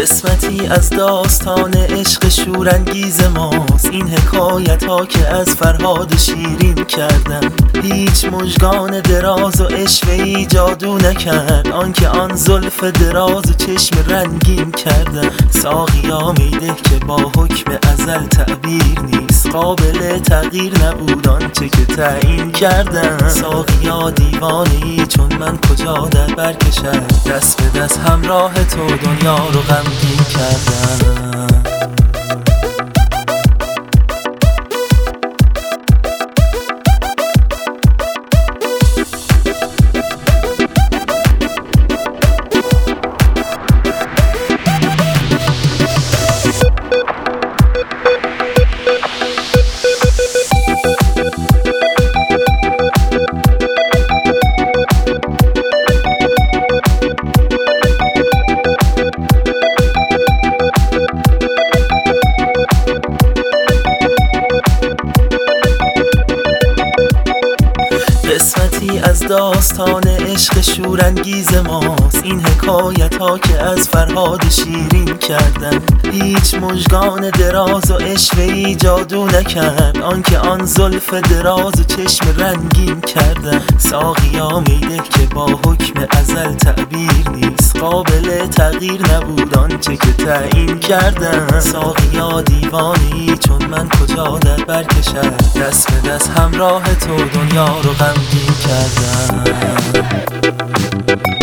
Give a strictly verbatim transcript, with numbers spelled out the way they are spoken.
قسمتی از داستان عشق شورانگیز ماست این حکایت ها که از فرهاد شیرین کردم. هیچ مژگان دراز و عشوه‌ای جادو نکرد آنکه آن زلف دراز و چشم رنگین کردم. ساقیا میده که با حکم ازل تعبیر نیست، قابل تغییر نبود آنچه که تعیین کردم. ساقیا دیوانه‌ای چون من کجا در برکشد، دست به دست همراه تو دنیا رو غمگین کردم. قسمتی از داستان عشق شورانگیز ماست این حکایت ها که از فرهاد شیرین کردم. هیچ مژگان دراز و عشوه‌ای جادو نکرد آنکه آن زلف دراز و چشم رنگین کردم. ساقیا میده که با حکم ازل تعبیر نیست، قابل تغییر نبود آنچه که تعیین کردم. ساقیا دیوانه‌ای چون من کجا در برکشد، دست به دست همراه تو دنیا رو غمگین کردم.